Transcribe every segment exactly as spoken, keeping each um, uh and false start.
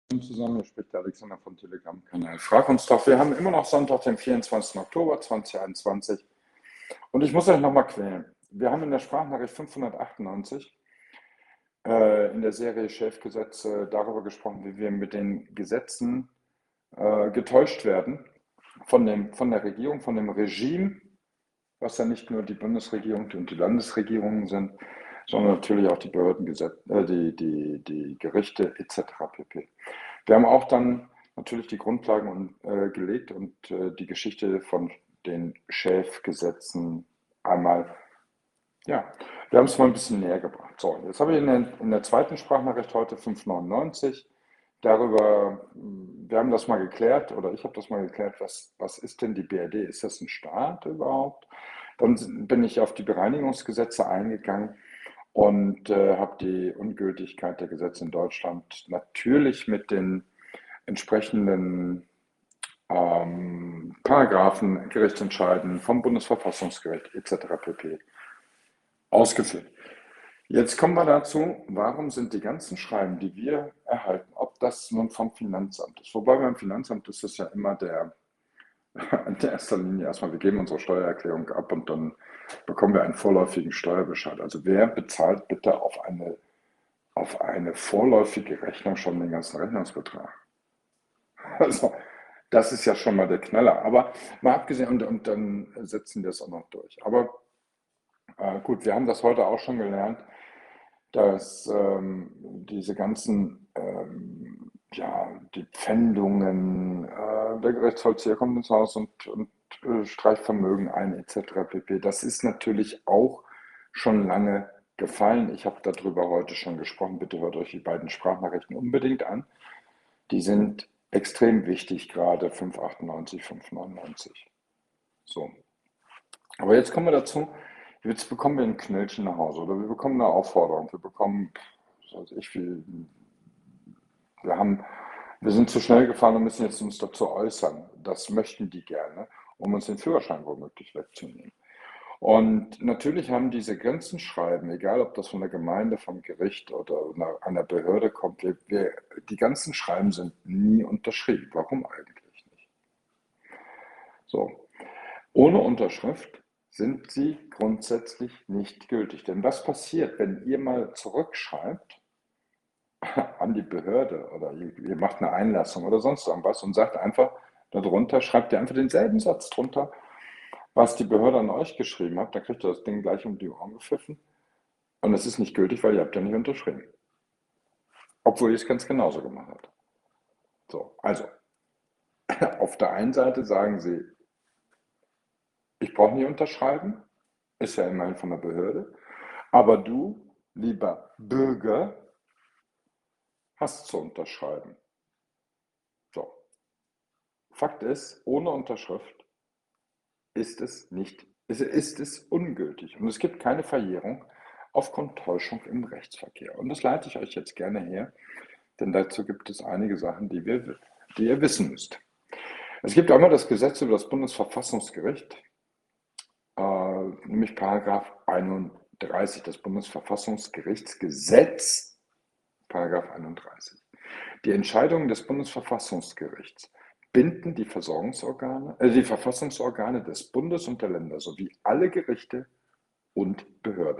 Zusammen, hier spricht der Alexander vom Telegram-Kanal Frag uns doch. Wir haben immer noch Sonntag, den vierundzwanzigsten Oktober zweitausendeinundzwanzig. Und ich muss euch nochmal quälen. Wir haben in der Sprachnachricht fünfhundertachtundneunzig äh, in der Serie Schäfgesetze darüber gesprochen, wie wir mit den Gesetzen äh, getäuscht werden von, dem, von der Regierung, von dem Regime, was ja nicht nur die Bundesregierung und die Landesregierungen sind, sondern natürlich auch die Behörden, äh, die, die, die Gerichte et cetera pp. Wir haben auch dann natürlich die Grundlagen und, äh, gelegt und äh, die Geschichte von den Schäfgesetzen einmal, ja, wir haben es mal ein bisschen näher gebracht. So, jetzt habe ich in der, in der zweiten Sprachnachricht heute fünfhundertneunundneunzig darüber, wir haben das mal geklärt, oder ich habe das mal geklärt, was, was ist denn die B R D? Ist das ein Staat überhaupt? Dann bin ich auf die Bereinigungsgesetze eingegangen und äh, habe die Ungültigkeit der Gesetze in Deutschland natürlich mit den entsprechenden ähm, Paragraphen, Gerichtsentscheiden vom Bundesverfassungsgericht et cetera pp. ausgeführt. Jetzt kommen wir dazu, warum sind die ganzen Schreiben, die wir erhalten, ob das nun vom Finanzamt ist, wobei beim Finanzamt ist es ja immer der, in erster Linie erstmal, wir geben unsere Steuererklärung ab und dann bekommen wir einen vorläufigen Steuerbescheid. Also wer bezahlt bitte auf eine, auf eine vorläufige Rechnung schon den ganzen Rechnungsbetrag? Also das ist ja schon mal der Knaller. Aber mal abgesehen, und, und dann setzen wir es auch noch durch. Aber äh, gut, wir haben das heute auch schon gelernt, dass ähm, diese ganzen, ähm, ja, die Pfändungen, äh, der Gerichtsvollzieher kommt ins Haus und, und äh, streicht Vermögen ein, et cetera pp. Das ist natürlich auch schon lange gefallen. Ich habe darüber heute schon gesprochen. Bitte hört euch die beiden Sprachnachrichten unbedingt an. Die sind extrem wichtig, gerade fünfhundertachtundneunzig, fünfhundertneunundneunzig. So. Aber jetzt kommen wir dazu, jetzt bekommen wir ein Knöllchen nach Hause oder wir bekommen eine Aufforderung, wir bekommen, was weiß ich, viel, wir haben, wir sind zu schnell gefahren und müssen jetzt uns dazu äußern. Das möchten die gerne, um uns den Führerschein womöglich wegzunehmen. Und natürlich haben diese ganzen Schreiben, egal ob das von der Gemeinde, vom Gericht oder einer Behörde kommt, wir, wir, die ganzen Schreiben sind nie unterschrieben. Warum eigentlich nicht? So, ohne Unterschrift sind sie grundsätzlich nicht gültig. Denn was passiert, wenn ihr mal zurückschreibt an die Behörde oder ihr, ihr macht eine Einlassung oder sonst irgendwas und sagt einfach darunter, schreibt ihr einfach denselben Satz drunter, was die Behörde an euch geschrieben hat, dann kriegt ihr das Ding gleich um die Ohren gepfiffen und es ist nicht gültig, weil ihr habt ja nicht unterschrieben. Obwohl ihr es ganz genauso gemacht habt. So, also, auf der einen Seite sagen sie, ich brauche nicht unterschreiben, ist ja immerhin von der Behörde, aber du, lieber Bürger, hast zu unterschreiben. So, Fakt ist, ohne Unterschrift ist es nicht, ist, ist es ungültig und es gibt keine Verjährung aufgrund Täuschung im Rechtsverkehr. Und das leite ich euch jetzt gerne her, denn dazu gibt es einige Sachen, die, wir, die ihr wissen müsst. Es gibt einmal das Gesetz über das Bundesverfassungsgericht, äh, nämlich Paragraph einunddreißig, das Bundesverfassungsgerichtsgesetz, Paragraph einunddreißig. Die Entscheidungen des Bundesverfassungsgerichts binden die Versorgungsorgane, äh, die Verfassungsorgane des Bundes und der Länder sowie alle Gerichte und Behörden.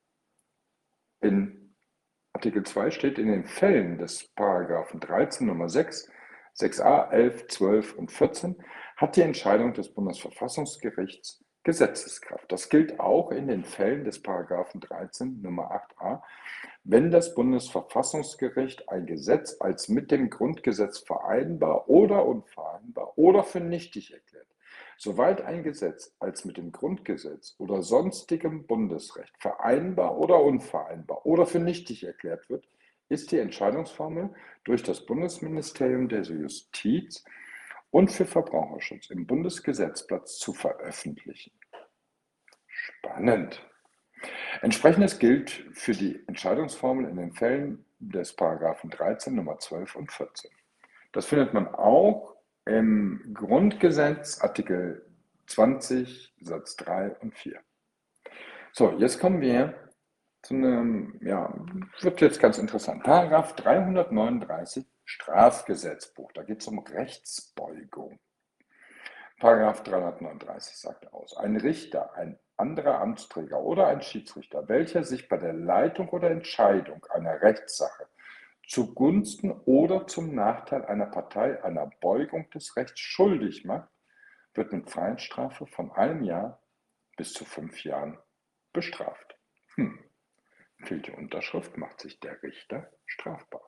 In Artikel zwei steht, in den Fällen des Paragraphen dreizehn Nummer sechs, sechs a, elf, zwölf und vierzehn hat die Entscheidung des Bundesverfassungsgerichts Gesetzeskraft. Das gilt auch in den Fällen des Paragraphen dreizehn Nummer acht a, wenn das Bundesverfassungsgericht ein Gesetz als mit dem Grundgesetz vereinbar oder unvereinbar oder für nichtig erklärt. Soweit ein Gesetz als mit dem Grundgesetz oder sonstigem Bundesrecht vereinbar oder unvereinbar oder für nichtig erklärt wird, ist die Entscheidungsformel durch das Bundesministerium der Justiz und für Verbraucherschutz im Bundesgesetzblatt zu veröffentlichen. Spannend. Entsprechendes gilt für die Entscheidungsformel in den Fällen des Paragraphen dreizehn Nummer zwölf und vierzehn. Das findet man auch im Grundgesetz, Artikel zwanzig, Satz drei und vier. So, jetzt kommen wir zu einem, ja, wird jetzt ganz interessant. Paragraph dreihundertneununddreißig Strafgesetzbuch, da geht es um Rechtsbeugung. Paragraph dreihundertneununddreißig sagt aus, ein Richter, ein anderer Amtsträger oder ein Schiedsrichter, welcher sich bei der Leitung oder Entscheidung einer Rechtssache zugunsten oder zum Nachteil einer Partei einer Beugung des Rechts schuldig macht, wird mit Freiheitsstrafe von einem Jahr bis zu fünf Jahren bestraft. Hm. Fehlt die Unterschrift, macht sich der Richter strafbar.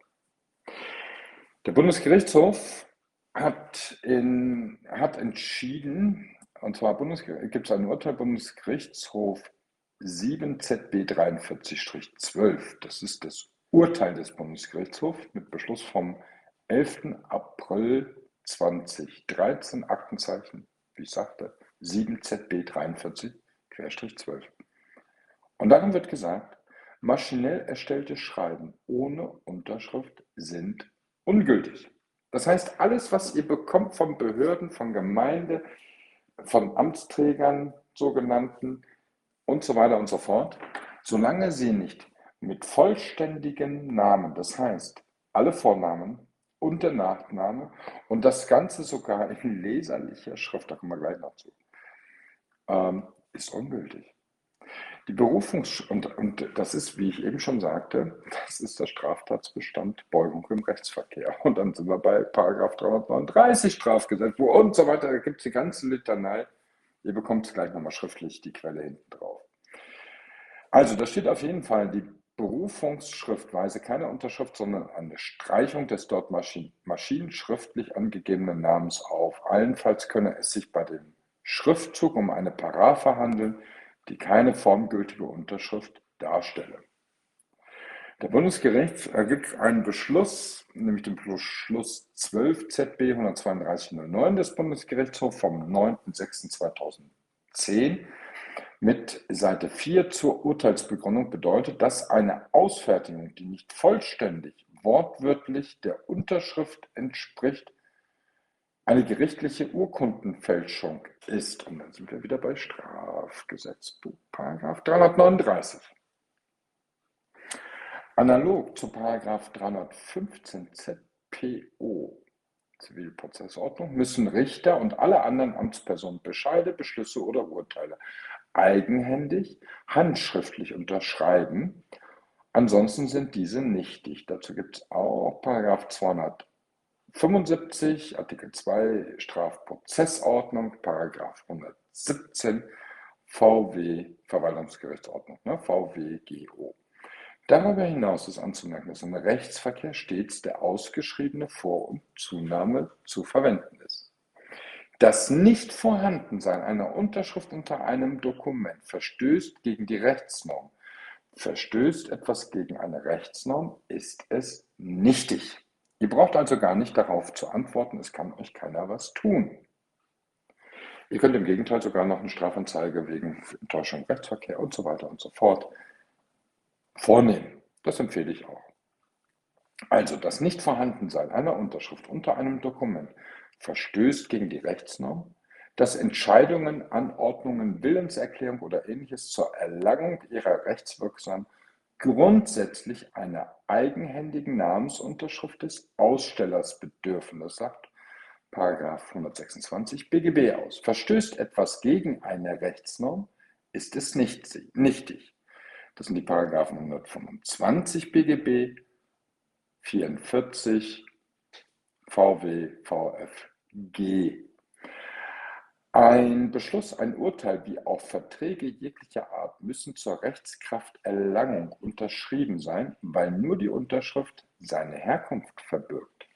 Der Bundesgerichtshof hat, in, hat entschieden, und zwar gibt es ein Urteil Bundesgerichtshof sieben Z B dreiundvierzig zwölf. Das ist das Urteil des Bundesgerichtshofs mit Beschluss vom elften April zweitausenddreizehn, Aktenzeichen, wie ich sagte, sieben Z B dreiundvierzig zwölf. Und darin wird gesagt, maschinell erstellte Schreiben ohne Unterschrift sind ungültig. Das heißt, alles, was ihr bekommt von Behörden, von Gemeinde, von Amtsträgern, sogenannten und so weiter und so fort, solange sie nicht mit vollständigen Namen, das heißt alle Vornamen und der Nachname und das Ganze sogar in leserlicher Schrift, da kommen wir gleich noch zu, ähm, ist ungültig. Die Berufungs- und, und das ist, wie ich eben schon sagte, das ist der Straftatsbestand Beugung im Rechtsverkehr. Und dann sind wir bei Paragraph dreihundertneununddreißig Strafgesetzbuch und so weiter. Da gibt es die ganze Litanei. Ihr bekommt es gleich nochmal schriftlich, die Quelle hinten drauf. Also, da steht auf jeden Fall die Berufungsschriftweise, keine Unterschrift, sondern eine Streichung des dort maschinen, maschinenschriftlich angegebenen Namens auf. Allenfalls könne es sich bei dem Schriftzug um eine Paraphe handeln, die keine formgültige Unterschrift darstelle. Der Bundesgerichtshof ergibt einen Beschluss, nämlich den Beschluss zwölf Z B hundertzweiunddreißig null neun des Bundesgerichtshofs vom neunten sechsten zweitausendzehn mit Seite vier zur Urteilsbegründung bedeutet, dass eine Ausfertigung, die nicht vollständig wortwörtlich der Unterschrift entspricht, eine gerichtliche Urkundenfälschung ist. Und dann sind wir wieder bei Strafgesetzbuch, Paragraph dreihundertneununddreißig. Analog zu Paragraph dreihundertfünfzehn Z P O, Zivilprozessordnung, müssen Richter und alle anderen Amtspersonen Bescheide, Beschlüsse oder Urteile eigenhändig, handschriftlich unterschreiben. Ansonsten sind diese nichtig. Dazu gibt es auch Paragraph zweihundertfünfundsiebzig, Artikel zwei Strafprozessordnung, Paragraph hundertsiebzehn V W Verwaltungsgerichtsordnung, ne, V W G O. Darüber hinaus ist anzumerken, dass im Rechtsverkehr stets der ausgeschriebene Vor- und Zunahme zu verwenden ist. Das Nichtvorhandensein einer Unterschrift unter einem Dokument verstößt gegen die Rechtsnorm. Verstößt etwas gegen eine Rechtsnorm, ist es nichtig. Ihr braucht also gar nicht darauf zu antworten, es kann euch keiner was tun. Ihr könnt im Gegenteil sogar noch eine Strafanzeige wegen Enttäuschung im Rechtsverkehr und so weiter und so fort vornehmen. Das empfehle ich auch. Also das Nichtvorhandensein einer Unterschrift unter einem Dokument verstößt gegen die Rechtsnorm, dass Entscheidungen, Anordnungen, Willenserklärung oder Ähnliches zur Erlangung ihrer Rechtswirksamkeit grundsätzlich einer eigenhändigen Namensunterschrift des Ausstellers bedürfen. Das sagt Paragraph hundertsechsundzwanzig B G B aus. Verstößt etwas gegen eine Rechtsnorm, ist es nicht nichtig. Das sind die Paragraphen hundertfünfundzwanzig B G B, vierundvierzig V W V F G. Ein Beschluss, ein Urteil wie auch Verträge jeglicher Art müssen zur Rechtskrafterlangung unterschrieben sein, weil nur die Unterschrift seine Herkunft verbirgt.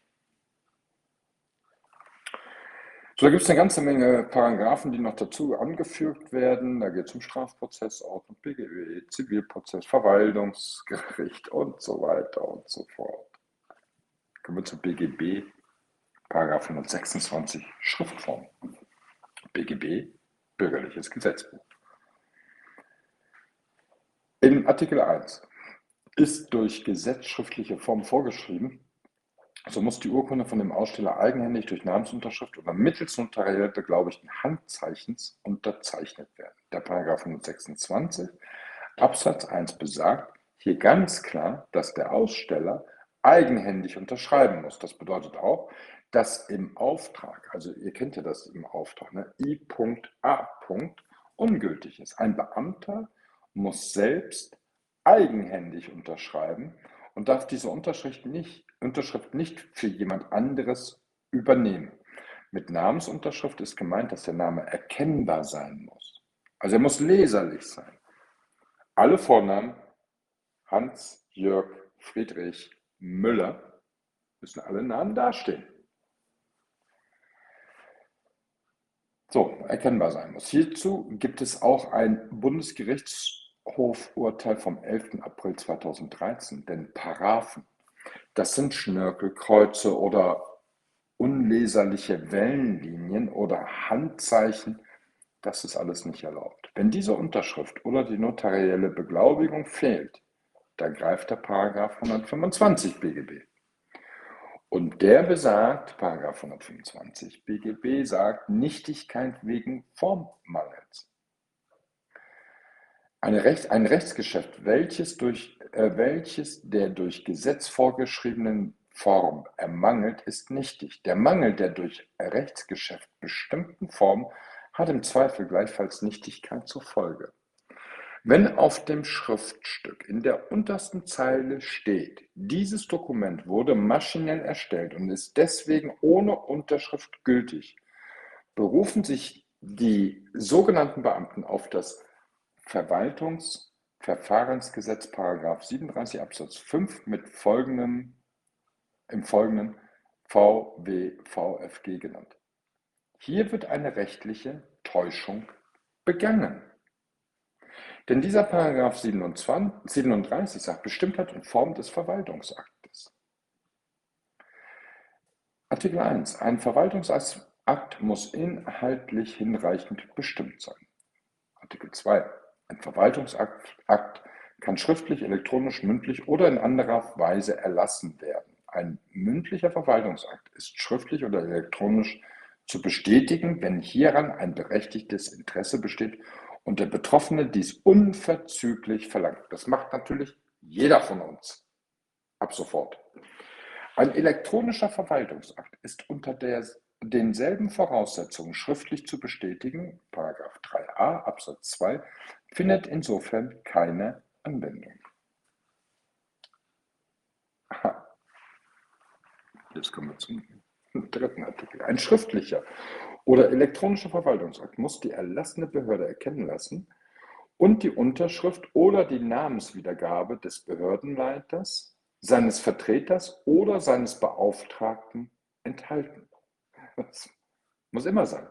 So, da gibt es eine ganze Menge Paragraphen, die noch dazu angefügt werden. Da geht es um Strafprozessordnung, B G B, Zivilprozess, Verwaltungsgericht und so weiter und so fort. Kommen wir zu B G B, Paragraph hundertsechsundzwanzig, Schriftform. B G B, Bürgerliches Gesetzbuch. In Artikel eins ist durch Gesetz schriftliche Form vorgeschrieben, so muss die Urkunde von dem Aussteller eigenhändig durch Namensunterschrift oder mittels notariell beglaubigten Handzeichens unterzeichnet werden. Der Paragraph hundertsechsundzwanzig Absatz eins besagt hier ganz klar, dass der Aussteller eigenhändig unterschreiben muss. Das bedeutet auch, dass im Auftrag, also ihr kennt ja das im Auftrag, ne, I.A. ungültig ist. Ein Beamter muss selbst eigenhändig unterschreiben und darf diese Unterschrift nicht, Unterschrift nicht für jemand anderes übernehmen. Mit Namensunterschrift ist gemeint, dass der Name erkennbar sein muss. Also er muss leserlich sein. Alle Vornamen Hans, Jörg, Friedrich, Müller müssen alle Namen dastehen. So, erkennbar sein muss. Hierzu gibt es auch ein Bundesgerichtshofurteil vom elften April zweitausenddreizehn, denn Paraphen, das sind Schnörkel, Kreuze oder unleserliche Wellenlinien oder Handzeichen, das ist alles nicht erlaubt. Wenn diese Unterschrift oder die notarielle Beglaubigung fehlt, dann greift der Paragraph hundertfünfundzwanzig BGB. Und der besagt, Paragraph hundertfünfundzwanzig BGB sagt Nichtigkeit wegen Formmangels. Eine Recht, ein Rechtsgeschäft, welches, durch, äh, welches der durch Gesetz vorgeschriebenen Form ermangelt, ist nichtig. Der Mangel der durch Rechtsgeschäft bestimmten Form hat im Zweifel gleichfalls Nichtigkeit zur Folge. Wenn auf dem Schriftstück in der untersten Zeile steht, dieses Dokument wurde maschinell erstellt und ist deswegen ohne Unterschrift gültig, berufen sich die sogenannten Beamten auf das Verwaltungsverfahrensgesetz Paragraph siebenunddreißig Absatz fünf mit folgendem, im Folgenden V W V F G genannt. Hier wird eine rechtliche Täuschung begangen. Denn dieser Paragraph siebenunddreißig sagt Bestimmtheit und Form des Verwaltungsaktes. Artikel eins. Ein Verwaltungsakt muss inhaltlich hinreichend bestimmt sein. Artikel zwei. Ein Verwaltungsakt kann schriftlich, elektronisch, mündlich oder in anderer Weise erlassen werden. Ein mündlicher Verwaltungsakt ist schriftlich oder elektronisch zu bestätigen, wenn hieran ein berechtigtes Interesse besteht und der Betroffene dies unverzüglich verlangt. Das macht natürlich jeder von uns ab sofort. Ein elektronischer Verwaltungsakt ist unter der, denselben Voraussetzungen schriftlich zu bestätigen, Paragraph drei a Absatz zwei, findet insofern keine Anwendung. Aha. Jetzt kommen wir zum dritten Artikel. Ein schriftlicher oder elektronischer Verwaltungsakt muss die erlassene Behörde erkennen lassen und die Unterschrift oder die Namenswiedergabe des Behördenleiters, seines Vertreters oder seines Beauftragten enthalten. Das muss immer sein.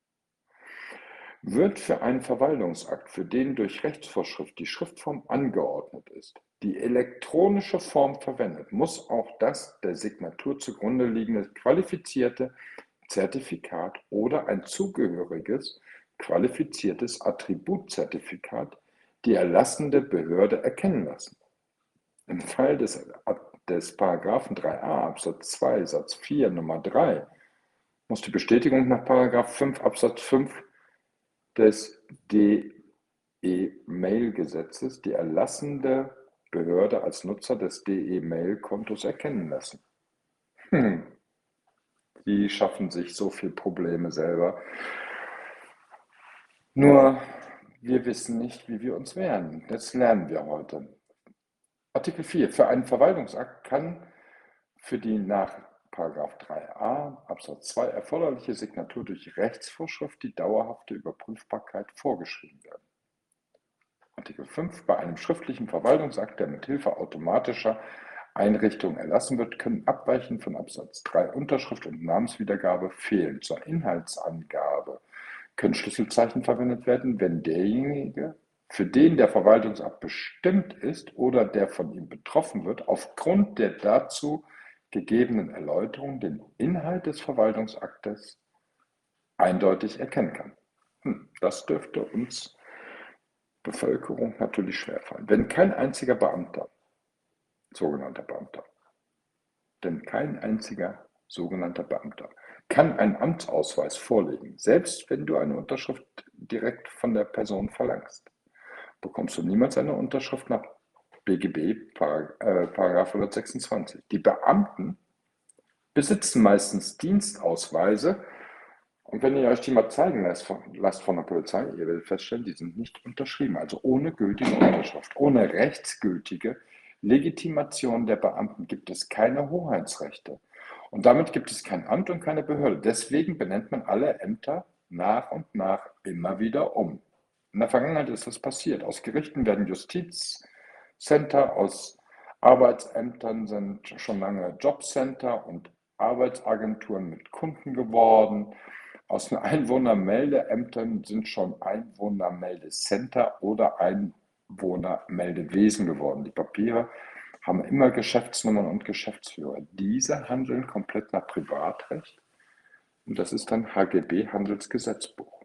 Wird für einen Verwaltungsakt, für den durch Rechtsvorschrift die Schriftform angeordnet ist, die elektronische Form verwendet, muss auch das der Signatur zugrunde liegende qualifizierte Zertifikat oder ein zugehöriges qualifiziertes Attributzertifikat die erlassende Behörde erkennen lassen. Im Fall des, des Paragraphen drei a Absatz zwei Satz vier Nummer drei muss die Bestätigung nach Paragraph fünf Absatz fünf des D E-Mail-Gesetzes die erlassende Behörde als Nutzer des D E-Mail-Kontos erkennen lassen. Hm. Die schaffen sich so viele Probleme selber. Nur wir wissen nicht, wie wir uns wehren. Das lernen wir heute. Artikel vier. Für einen Verwaltungsakt kann für die nach Paragraph drei a Absatz zwei erforderliche Signatur durch Rechtsvorschrift die dauerhafte Überprüfbarkeit vorgeschrieben werden. Artikel fünf. Bei einem schriftlichen Verwaltungsakt, der mit Hilfe automatischer Einrichtungen erlassen wird, können abweichend von Absatz drei Unterschrift und Namenswiedergabe fehlen. Zur Inhaltsangabe können Schlüsselzeichen verwendet werden, wenn derjenige, für den der Verwaltungsakt bestimmt ist oder der von ihm betroffen wird, aufgrund der dazu gegebenen Erläuterung den Inhalt des Verwaltungsaktes eindeutig erkennen kann. Hm, das dürfte uns Bevölkerung natürlich schwerfallen. Wenn kein einziger Beamter, sogenannter Beamter, denn kein einziger sogenannter Beamter kann einen Amtsausweis vorlegen, selbst wenn du eine Unterschrift direkt von der Person verlangst, bekommst du niemals eine Unterschrift nach B G B, Parag äh, Paragraph hundertsechsundzwanzig. Die Beamten besitzen meistens Dienstausweise und wenn ihr euch die mal zeigen lasst von, lasst von der Polizei, ihr werdet feststellen, die sind nicht unterschrieben, also ohne gültige Unterschrift, ohne rechtsgültige Legitimation der Beamten gibt es keine Hoheitsrechte. Und damit gibt es kein Amt und keine Behörde. Deswegen benennt man alle Ämter nach und nach immer wieder um. In der Vergangenheit ist das passiert. Aus Gerichten werden Justizcenter, aus Arbeitsämtern sind schon lange Jobcenter und Arbeitsagenturen mit Kunden geworden. Aus den Einwohnermeldeämtern sind schon Einwohnermeldecenter oder Einwohnermeldewesen geworden. Die Papiere haben immer Geschäftsnummern und Geschäftsführer. Diese handeln komplett nach Privatrecht und das ist dann H G B, Handelsgesetzbuch.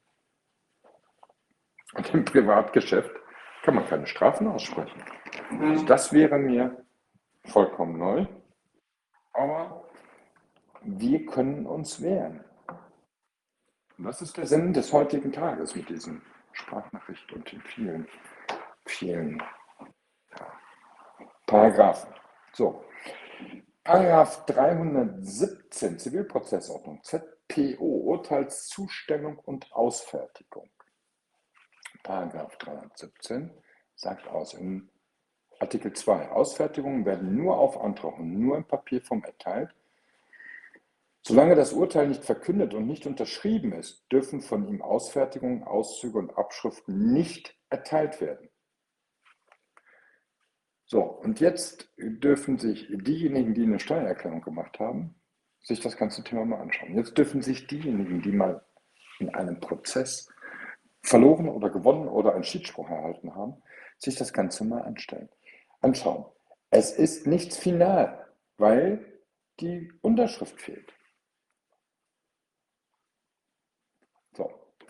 Und im Privatgeschäft kann man keine Strafen aussprechen. Also das wäre mir vollkommen neu, aber wir können uns wehren. Und das ist der Sinn des heutigen Tages mit diesen Sprachnachrichten und den vielen, vielen Paragraphen. So, Paragraph dreihundertsiebzehn Zivilprozessordnung, Z P O, Urteilszustellung und Ausfertigung. Paragraph dreihundertsiebzehn sagt aus in Artikel zwei, Ausfertigungen werden nur auf Antrag und nur in Papierform erteilt. Solange das Urteil nicht verkündet und nicht unterschrieben ist, dürfen von ihm Ausfertigungen, Auszüge und Abschriften nicht erteilt werden. So, und jetzt dürfen sich diejenigen, die eine Steuererklärung gemacht haben, sich das ganze Thema mal anschauen. Jetzt dürfen sich diejenigen, die mal in einem Prozess verloren oder gewonnen oder einen Schiedsspruch erhalten haben, sich das Ganze mal anstellen, anschauen. Es ist nichts final, weil die Unterschrift fehlt. So.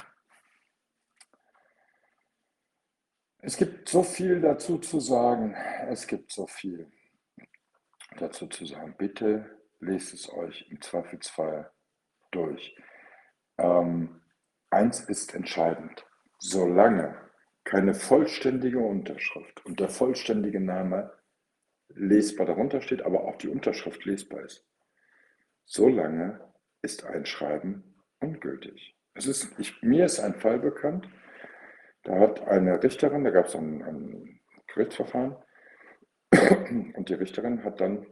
Es gibt so viel dazu zu sagen. Es gibt so viel dazu zu sagen. Bitte lest es euch im Zweifelsfall durch. Ähm, eins ist entscheidend. Solange keine vollständige Unterschrift und der vollständige Name lesbar darunter steht, aber auch die Unterschrift lesbar ist, solange ist ein Schreiben ungültig. Es ist, ich, mir ist ein Fall bekannt, da hat eine Richterin, da gab es ein, ein Gerichtsverfahren und die Richterin hat dann,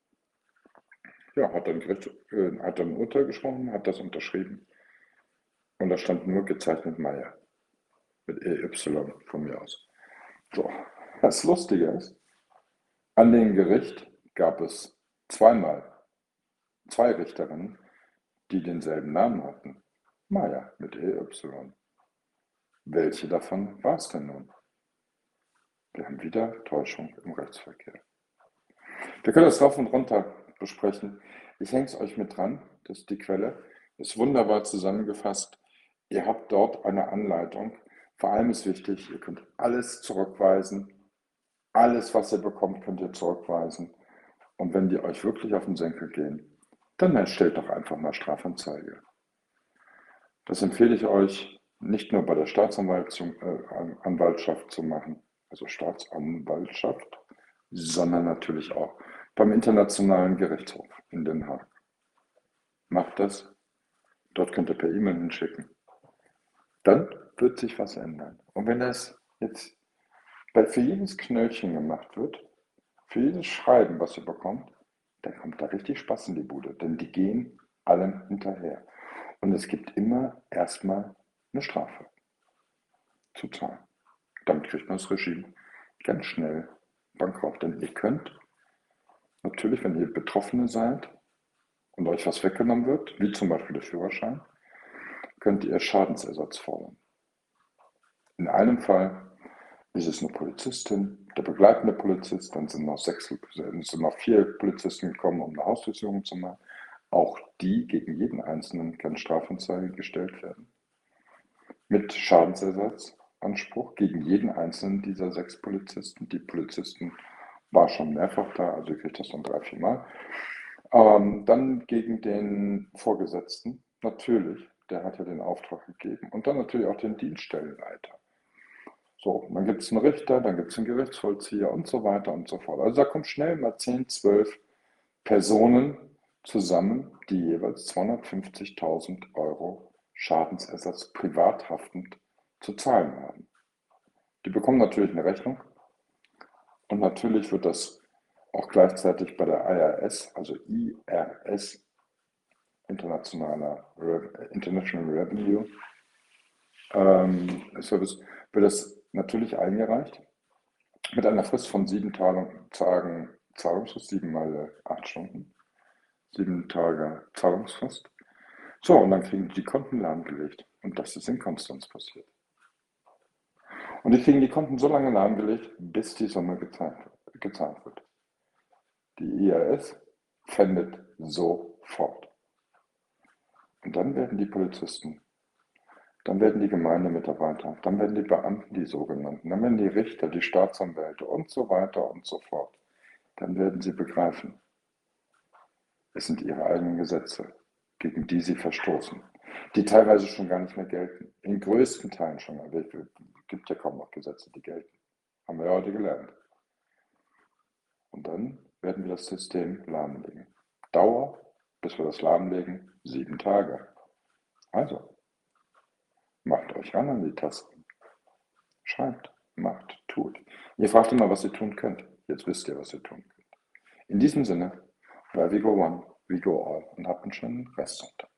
ja, hat dann, Gericht, äh, hat dann ein Urteil gesprochen, hat das unterschrieben und da stand nur gezeichnet Meier mit E Y von mir aus. So, das Lustige ist, an dem Gericht gab es zweimal zwei Richterinnen, die denselben Namen hatten. Meier mit E Y. Welche davon war es denn nun? Wir haben wieder Täuschung im Rechtsverkehr. Wir können das rauf und runter besprechen. Ich hänge es euch mit dran, das ist die Quelle. Ist wunderbar zusammengefasst. Ihr habt dort eine Anleitung. Vor allem ist wichtig, ihr könnt alles zurückweisen. Alles, was ihr bekommt, könnt ihr zurückweisen. Und wenn die euch wirklich auf den Senkel gehen, dann erstellt doch einfach mal Strafanzeige. Das empfehle ich euch nicht nur bei der Staatsanwaltschaft zu machen, also Staatsanwaltschaft, sondern natürlich auch beim Internationalen Gerichtshof in Den Haag. Macht das, dort könnt ihr per E-Mail hinschicken. Dann wird sich was ändern. Und wenn das jetzt für jedes Knöllchen gemacht wird, für jedes Schreiben, was ihr bekommt, dann kommt da richtig Spaß in die Bude, denn die gehen allem hinterher. Und es gibt immer erstmal eine Strafe zu zahlen. Damit kriegt man das Regime ganz schnell bankrott. Denn ihr könnt natürlich, wenn ihr Betroffene seid und euch was weggenommen wird, wie zum Beispiel der Führerschein, könnt ihr Schadensersatz fordern. In einem Fall ist es eine Polizistin, der begleitende Polizist, dann sind noch, sechs, sind noch vier Polizisten gekommen, um eine Hausdurchsuchung zu machen. Auch die, gegen jeden Einzelnen kann Strafanzeige gestellt werden. Mit Schadensersatzanspruch gegen jeden Einzelnen dieser sechs Polizisten. Die Polizisten war schon mehrfach da, also ihr kriegt das dann drei, vier Mal. Ähm, dann gegen den Vorgesetzten, natürlich, der hat ja den Auftrag gegeben. Und dann natürlich auch den Dienststellenleiter. So, und dann gibt es einen Richter, dann gibt es einen Gerichtsvollzieher und so weiter und so fort. Also da kommen schnell mal zehn, zwölf Personen zusammen, die jeweils zweihundertfünfzigtausend Euro Schadensersatz privat haftend zu zahlen haben. Die bekommen natürlich eine Rechnung und natürlich wird das auch gleichzeitig bei der I R S, also I R S, Internationaler Re International Revenue ähm, Service, wird das natürlich eingereicht mit einer Frist von sieben Tagen, Tagen Zahlungsfrist, sieben mal acht Stunden, sieben Tage Zahlungsfrist. So, und dann kriegen die die Konten lahmgelegt. Und das ist in Konstanz passiert. Und die kriegen die Konten so lange lahmgelegt, bis die Summe gezahlt, gezahlt wird. Die I R S pfändet sofort. Und dann werden die Polizisten, dann werden die Gemeindemitarbeiter, dann werden die Beamten, die sogenannten, dann werden die Richter, die Staatsanwälte und so weiter und so fort. Dann werden sie begreifen, es sind ihre eigenen Gesetze, gegen die sie verstoßen, die teilweise schon gar nicht mehr gelten. In größten Teilen schon. Es gibt ja kaum noch Gesetze, die gelten. Haben wir ja heute gelernt. Und dann werden wir das System lahmlegen. Dauer, bis wir das lahmlegen, sieben Tage. Also, macht euch ran an die Tasten. Schreibt, macht, tut. Ihr fragt immer, was ihr tun könnt. Jetzt wisst ihr, was ihr tun könnt. In diesem Sinne, bei We Go One, We Go All und habt einen schönen Restsonntag.